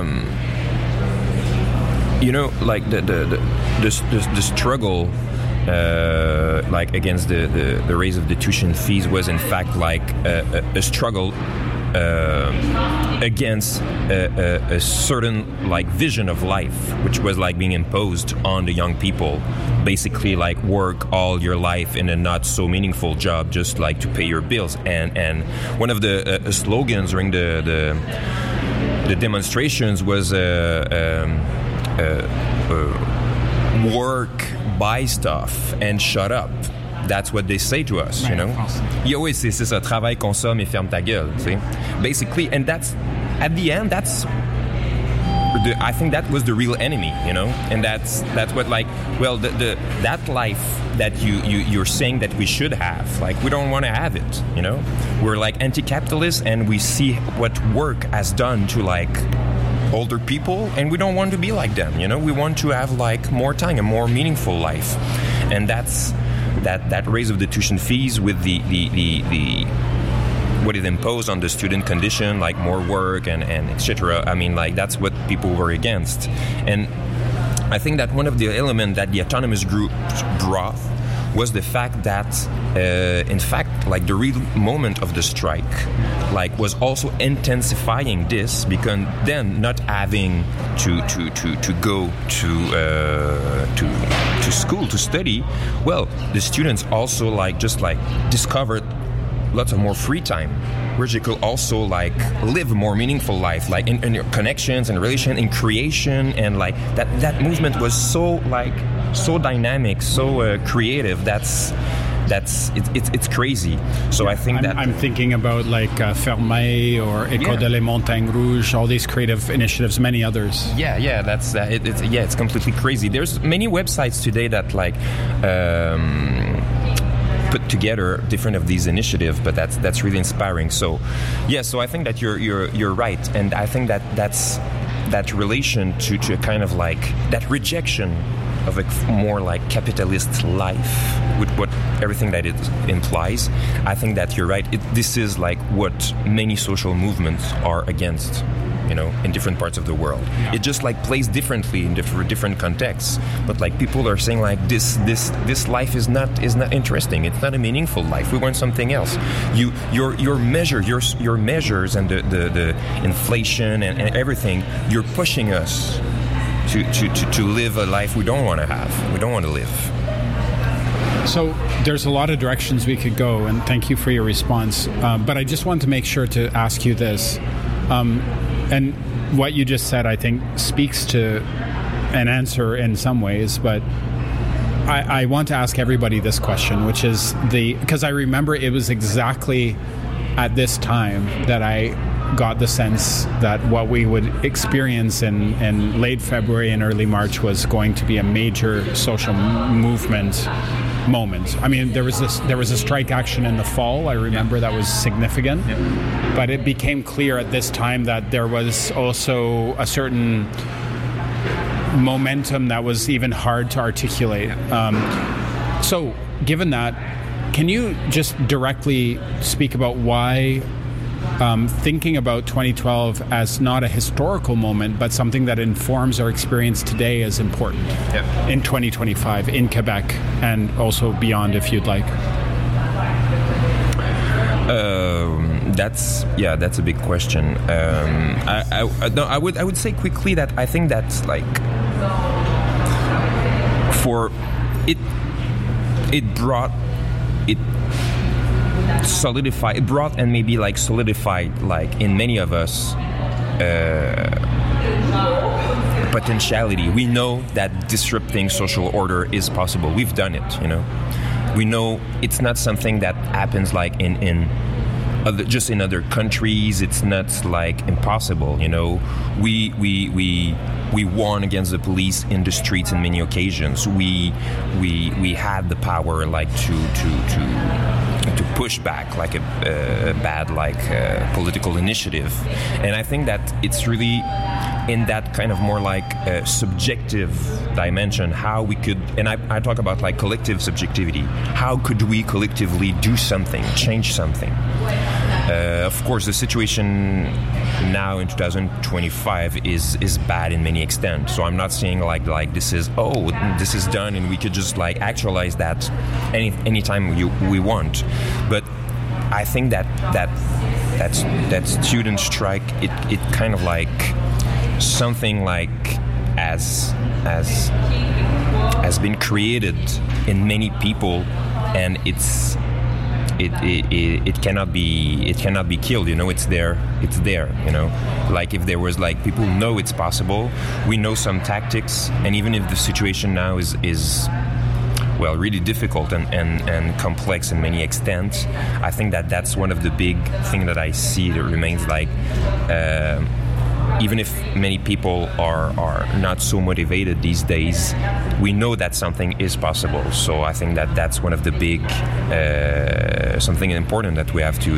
like the struggle, like against the raise of the tuition fees was in fact like a struggle against a certain like vision of life, which was like being imposed on the young people. Basically, like work all your life in a not so meaningful job, just like to pay your bills. And one of the slogans during the demonstrations was work, buy stuff, and shut up. That's what they say to us, you know. Yeah, oui, c'est ça. Travaille, consomme et ferme ta gueule. See? Basically, and that's at the end. I think that was the real enemy, you know. And that's what like that life that you're saying that we should have. Like we don't want to have it, you know. We're like anti-capitalist, and we see what work has done to like older people, and we don't want to be like them, you know. We want to have like more time, a more meaningful life, and that's that raise of the tuition fees with the what it imposed on the student condition, like more work and etc. I mean, like that's what people were against, and I think that one of the elements that the autonomous group brought was the fact that, in fact, like the real moment of the strike, like was also intensifying this, because then not having to go to school to study, well, the students also like just like discovered lots of more free time, where you could also like live a more meaningful life, like in your connections and relation, in creation, and like that movement was so dynamic, so creative. It's crazy. So I think I'm thinking about like Fermé or École de les Montagnes Rouges, all these creative initiatives, many others. Yeah, that's it's completely crazy. There's many websites today that like put together different of these initiatives, but that's really inspiring. So so I think that you're right, and I think that's that relation to a kind of like that rejection of a more like capitalist life with what everything that it implies. I think that you're right. This is like what many social movements are against, you know, in different parts of the world. Yeah. It just like plays differently in different contexts. But like people are saying like this life is not interesting. It's not a meaningful life. We want something else. Your measures and the inflation and everything, you're pushing us to live a life we don't want to have. We don't want to live. So there's a lot of directions we could go, and thank you for your response. But I just want to make sure to ask you this. And what you just said, I think, speaks to an answer in some ways, but I want to ask everybody this question, which is because I remember it was exactly at this time that I got the sense that what we would experience in late February and early March was going to be a major social movement moment. I mean, there was a strike action in the fall. I remember that was significant, but it became clear at this time that there was also a certain momentum that was even hard to articulate. So, given that, can you just directly speak about why thinking about 2012 as not a historical moment, but something that informs our experience today is important in 2025 in Quebec and also beyond, if you'd like? That's a big question. I would say quickly that I think that's like solidified, it brought and maybe like solidified, like in many of us, potentiality. We know that disrupting social order is possible. We've done it, you know. We know it's not something that happens like in just in other countries. It's not like impossible, you know. We won against the police in the streets in many occasions. We had the power like to push back like a bad like political initiative, and I think that it's really in that kind of more like subjective dimension how we could, and I talk about like collective subjectivity. How could we collectively do something, change something? Of course, the situation now in 2025 is bad in many extents. So I'm not saying like this is done and we could just like actualize that anytime we want. But I think that student strike it kind of like something like has been created in many people, and it cannot be killed, you know. It's there, you know. Like if there was like people know it's possible, we know some tactics, and even if the situation now is well really difficult and complex in many extents, I think that's one of the big thing that I see that remains like even if many people are not so motivated these days, we know that something is possible. So I think that's one of the big something important that we have to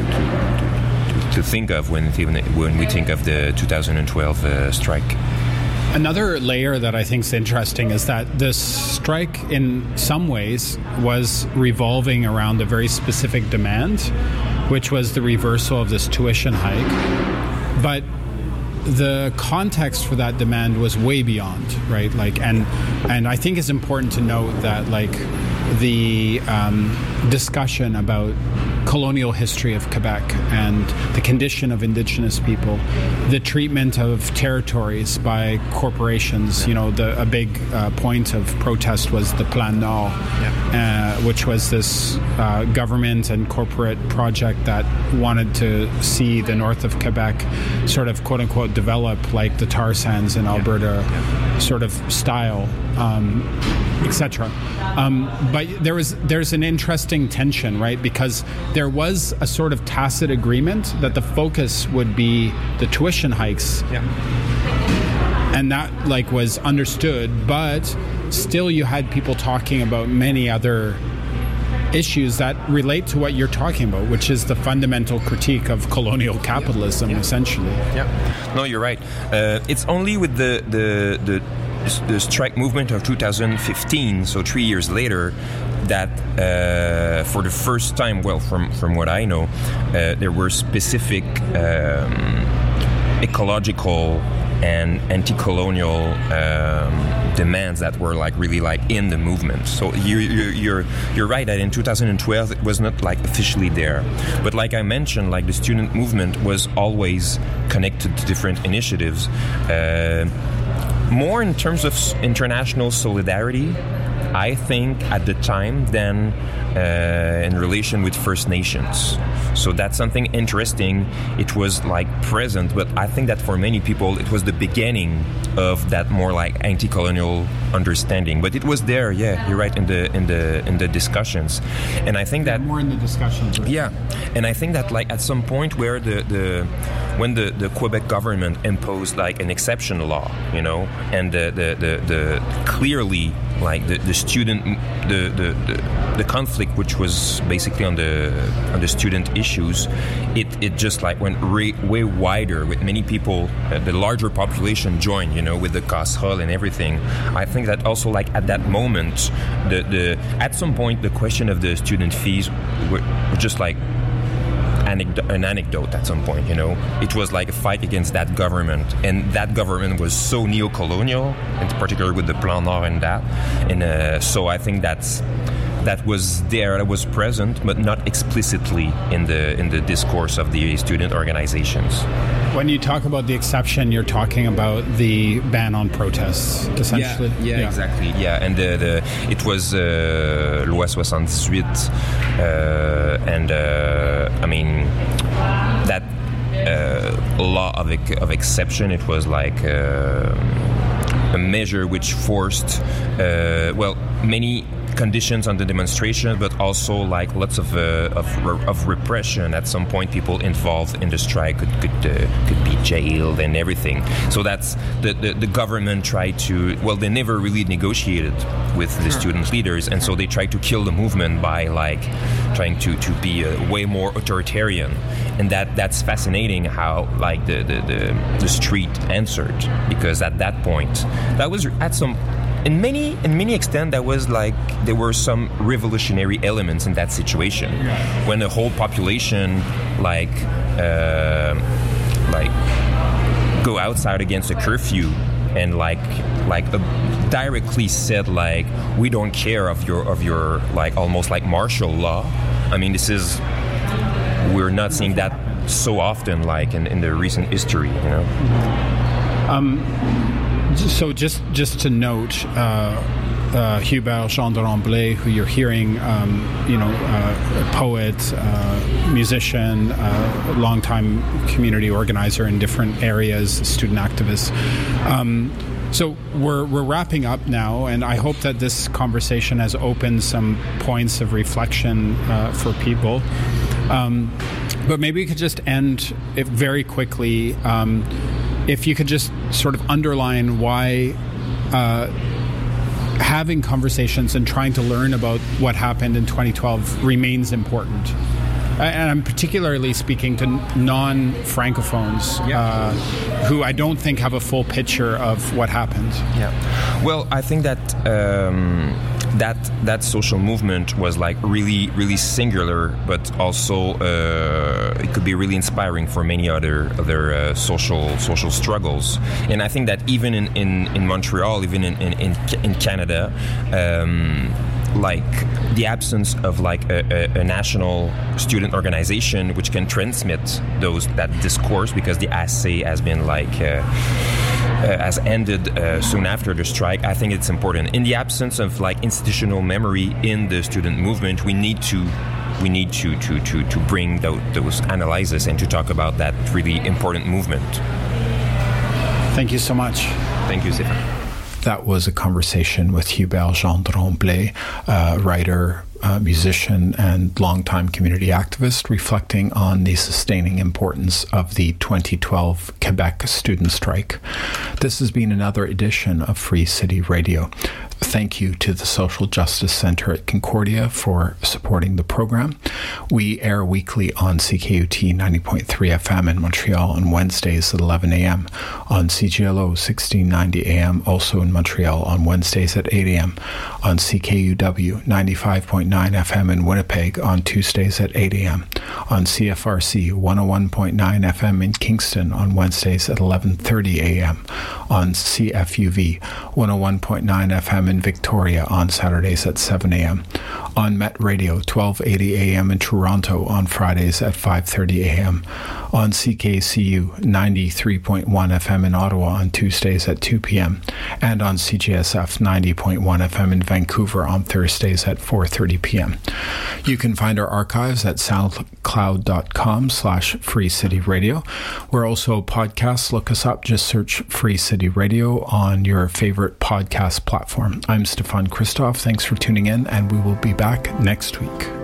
think of when we think of the 2012 strike. Another layer that I think is interesting is that this strike in some ways was revolving around a very specific demand, which was the reversal of this tuition hike. But the context for that demand was way beyond, right? Like, and I think it's important to note that, like, the discussion about colonial history of Quebec and the condition of Indigenous people, the treatment of territories by corporations. You know, a big point of protest was the Plan Nord, which was this government and corporate project that wanted to see the north of Quebec sort of quote-unquote develop like the tar sands in Alberta sort of style, etc. But there's an interesting tension, right? Because there was a sort of tacit agreement that the focus would be the tuition hikes, and that like was understood. But still, you had people talking about many other issues that relate to what you're talking about, which is the fundamental critique of colonial capitalism, essentially. No, you're right. It's only with the strike movement of 2015, so 3 years later, that for the first time, well, from what I know, there were specific ecological and anti-colonial demands that were like really like in the movement. So you're right that in 2012 it was not like officially there, but like I mentioned, like the student movement was always connected to different initiatives, more in terms of international solidarity, I think, at the time than in relation with First Nations. So that's something interesting. It was like present, but I think that for many people it was the beginning of that more like anti-colonial understanding. But it was there, you're right, in the discussions. And I think that more in the discussions. Right? Yeah, and I think that like at some point where when the Quebec government imposed like an exception law, you know, and the clearly like the student the conflict which was basically on the student issues, it just like went way wider with many people, the larger population joined, you know, with the casserole and everything. I think that also like at that moment at some point the question of the student fees were just like an anecdote at some point, you know. It was like a fight against that government, and that government was so neo-colonial, in particular with the Plan Nord and that. And so I think that was there, that was present, but not explicitly in the discourse of the student organizations. When you talk about the exception, you're talking about the ban on protests, essentially. Yeah, exactly. Yeah, and it was Loi 78. I mean that law of exception. It was like a measure which forced many conditions on the demonstration, but also like lots of repression. At some point, people involved in the strike could be jailed and everything. So that's the government tried to. Well, they never really negotiated with the student leaders, and so they tried to kill the movement by like trying to be way more authoritarian. And that's fascinating how like the street answered, because at that point, that was at some. In many extent, that was like there were some revolutionary elements in that situation, when the whole population like go outside against a curfew and like directly said like, we don't care of your like almost like martial law. I mean, we're not seeing that so often like in the recent history, you know. So just to note, Hubert Jean de Remblay, who you're hearing, a poet, musician, longtime community organizer in different areas, student activist. So we're wrapping up now, and I hope that this conversation has opened some points of reflection for people. But maybe we could just end it very quickly. If you could just sort of underline why having conversations and trying to learn about what happened in 2012 remains important. And I'm particularly speaking to non-Francophones who I don't think have a full picture of what happened. Yeah. Well, I think that that social movement was like really, really singular, but also it could be really inspiring for many other social struggles. And I think that even in Montreal, even in Canada, like the absence of like a national student organization which can transmit that discourse, because the AC has been like has ended soon after the strike. I think it's important. In the absence of like institutional memory in the student movement, we need to bring those analyses and to talk about that really important movement. Thank you so much. Thank you, Stefan. That was a conversation with Hubert Jean de Remblay, writer, musician, and longtime community activist, reflecting on the sustaining importance of the 2012 Quebec student strike. This has been another edition of Free City Radio. Thank you to the Social Justice Center at Concordia for supporting the program. We air weekly on CKUT 90.3 FM in Montreal on Wednesdays at 11 a.m., on CGLO 1690 AM, also in Montreal on Wednesdays at 8 a.m., on CKUW 95.9 FM in Winnipeg on Tuesdays at 8 a.m., on CFRC 101.9 FM in Kingston on Wednesdays at 11:30 a.m., on CFUV 101.9 FM in Victoria on Saturdays at 7 a.m., on Met Radio 1280 a.m. in Toronto on Fridays at 5:30 a.m., on CKCU 93.1 FM in Ottawa on Tuesdays at 2 p.m., and on CJSF 90.1 FM in Vancouver on Thursdays at 4:30 p.m. You can find our archives at soundcloud.com/freecityradio. We're also podcasts. Look us up. Just search Free City Radio on your favorite podcast platform. I'm Stefan Christoph. Thanks for tuning in, and we will be back next week.